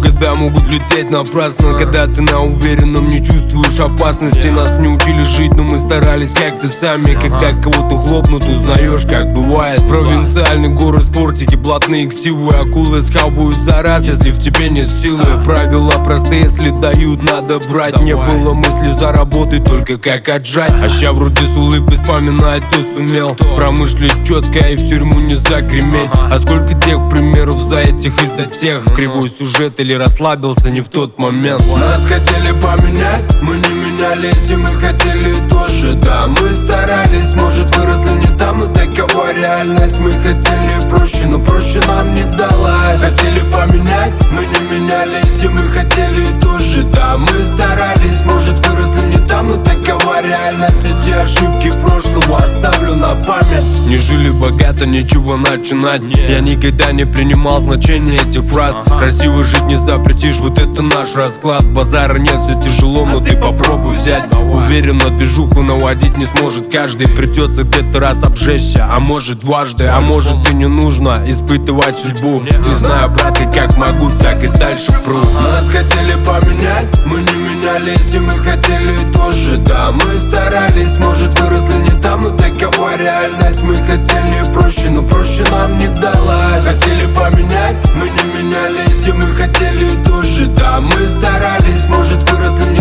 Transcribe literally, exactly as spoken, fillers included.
года могут лететь напрасно, когда ты на уверенном не чувствуешь опасности. Нас не учили жить, но мы старались как-то сами. Когда кого-то хлопнут, узнаешь, как бывает. Провинциальный город, спортики, блатные ксивы, акулы схавают за раз, если в тебе нет силы. Правила простые, если дают, надо брать. Не было мысли заработать, только как отжать. А ща вроде с улыбкой вспоминает, кто сумел промышлять четко и в тюрьму не загреметь. А сколько тех примеров за этих и за тех. Кривой сюжет или расслабился не в тот момент. Нас хотели поменять, мы не менялись, и мы хотели тоже. Да, мы старались, может выросли не там, но такова реальность. Мы хотели проще, но проще нам не далось. Хотели поменять, мы не менялись, и мы хотели тоже. Да, мы старались, может выросли не там, но такова реальность. Эти ошибки прошлого оставлю на память. Не жили богато, нечего начинать. Я никогда не принимал значения этих фраз. Красиво жить не запретишь, вот это наш расклад. Базара нет, все тяжело, но ты попробуй взять. Уверенно движуху наводить не сможет каждый. Придется где-то раз обжечься, а может дважды. А может и не нужно испытывать судьбу. Не знаю, брат, и как могу, так и дальше пру. Нас хотели поменять, мы не менялись, и мы хотели тоже. Да, мы старались, может выросли не там, но такова реальность. Мы хотели проще, но проще нам не далось. Хотели поменять, мы не менялись, и мы хотели тоже. Да, мы старались, может выросли